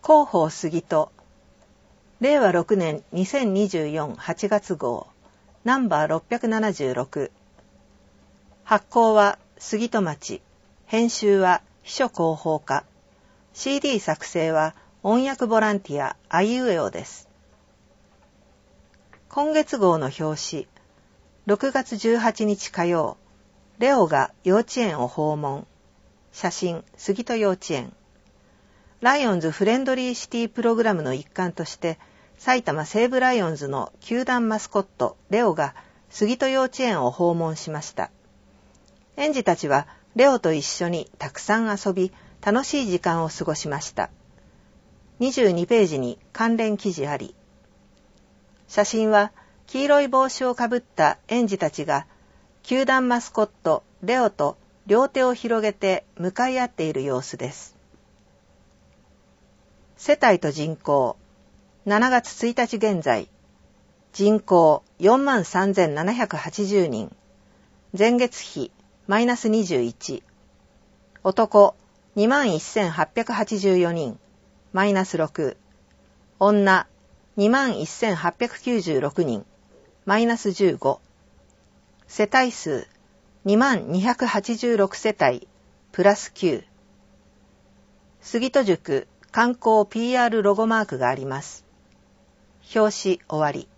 広報杉戸令和6年2024 8月号ナンバー676。発行は杉戸町、編集は秘書広報課、 CD 作成は音訳ボランティアあいうえおです。今月号の表紙、6月18日火曜、レオが幼稚園を訪問。写真、杉戸幼稚園。ライオンズフレンドリーシティプログラムの一環として、埼玉西武ライオンズの球団マスコットレオが杉戸幼稚園を訪問しました。園児たちはレオと一緒にたくさん遊び、楽しい時間を過ごしました。22ページに関連記事あり。写真は黄色い帽子をかぶった園児たちが球団マスコットレオと両手を広げて向かい合っている様子です。世帯と人口、7月1日現在、人口 43,780 人、前月比マイナス21、男 21,884 人、マイナス6、女 21,896 人、マイナス15、世帯数 2286 世帯、プラス9、杉戸塾観光 PR ロゴマークがあります。表紙終わり。